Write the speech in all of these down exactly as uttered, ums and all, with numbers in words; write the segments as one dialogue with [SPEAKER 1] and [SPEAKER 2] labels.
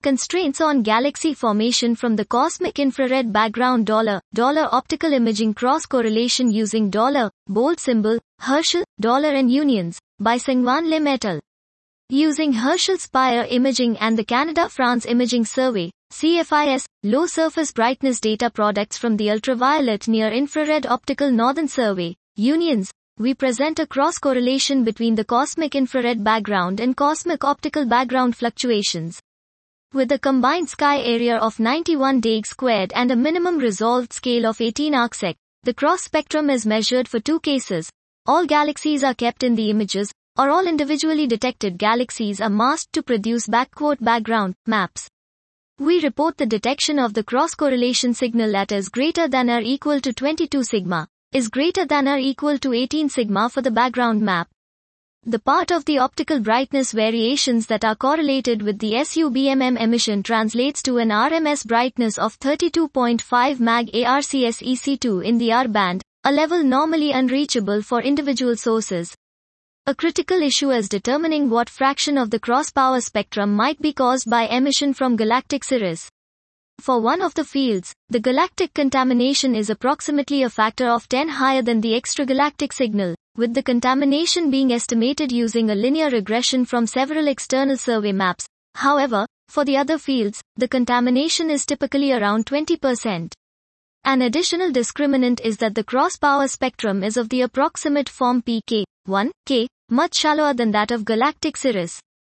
[SPEAKER 1] Constraints on galaxy formation from the cosmic infrared background. Dollar, dollar optical imaging cross correlation using dollar, bold symbol, Herschel, dollar and unions, by Sangwan Lim et al. Using Herschel Spire Imaging and the Canada-France Imaging Survey, C F I S, low surface brightness data products from the ultraviolet near-infrared optical northern survey, unions, we present a cross correlation between the cosmic infrared background and cosmic optical background fluctuations. With a combined sky area of ninety-one dag squared and a minimum resolved scale of eighteen arcsec, the cross spectrum is measured for two cases. All galaxies are kept in the images, or all individually detected galaxies are masked to produce backquote background maps. We report the detection of the cross correlation signal at is greater than or equal to twenty-two sigma, is greater than or equal to eighteen sigma for the background map. The part of the optical brightness variations that are correlated with the S U B M M emission translates to an R M S brightness of thirty-two point five mag A R C S E C two in the R band, a level normally unreachable for individual sources. A critical issue is determining what fraction of the cross-power spectrum might be caused by emission from galactic cirrus. For one of the fields, the galactic contamination is approximately a factor of ten higher than the extragalactic signal, with the contamination being estimated using a linear regression from several external survey maps. However, for the other fields, the contamination is typically around twenty percent. An additional discriminant is that the cross-power spectrum is of the approximate form P K one K, much shallower than that of galactic cirrus.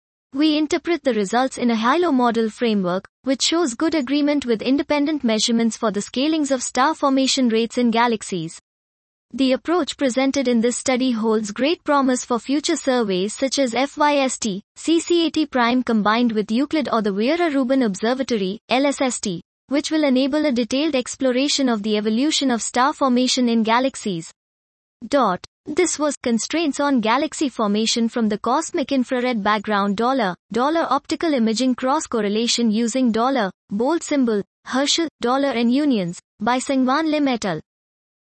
[SPEAKER 1] We interpret the results in a halo model framework, which shows good agreement with independent measurements for the scalings of star formation rates in galaxies. The approach presented in this study holds great promise for future surveys such as F Y S T, C C A T prime combined with Euclid or the Vera-Rubin Observatory, L S S T, which will enable a detailed exploration of the evolution of star formation in galaxies. Dot. This was Constraints on Galaxy Formation from the Cosmic Infrared Background. Dollar, dollar optical imaging cross correlation using dollar, bold symbol, Herschel, dollar and unions, by Sangwan Lim et al.